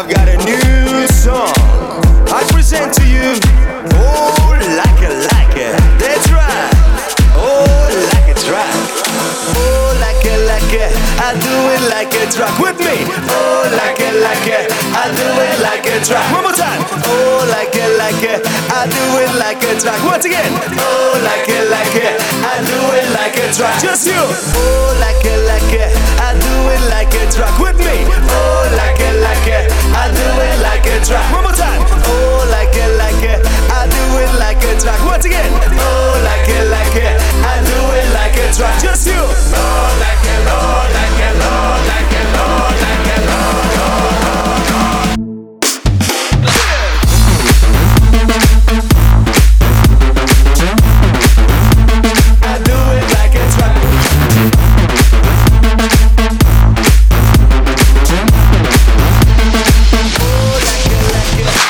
I've got a new song I present to you. Oh, like it, that's right. Oh, like a track. Oh, like it, I do it like a track. With me. Oh, like it, I do it like a track. One more time. Oh, like it, I do it like a track. Once again. Oh, like it, I do it like a track. Just you. Oh, like it, I do it like a track. With me. Oh, like it, I do it like a track. One more time. Oh, like it, I do it like a track. Once again. Oh, like it, I do it like a track. Just you. Lord, like it, Lord, like it, Lord, like it, Lord, like it, Lord, Lord, Lord, Lord. I do it like a track. Oh, like it, like it.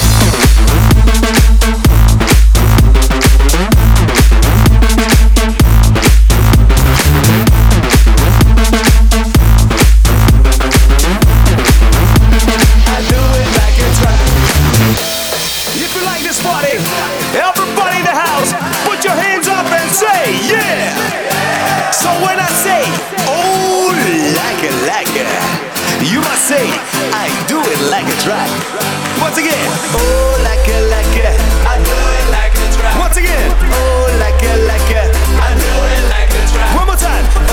Everybody in the house, put your hands up and say, yeah! So when I say, oh, like it, you must say, I do it like a track. Once again, oh, like it, I do it like a track. Once again, oh, like it, I do it like a track. One more time,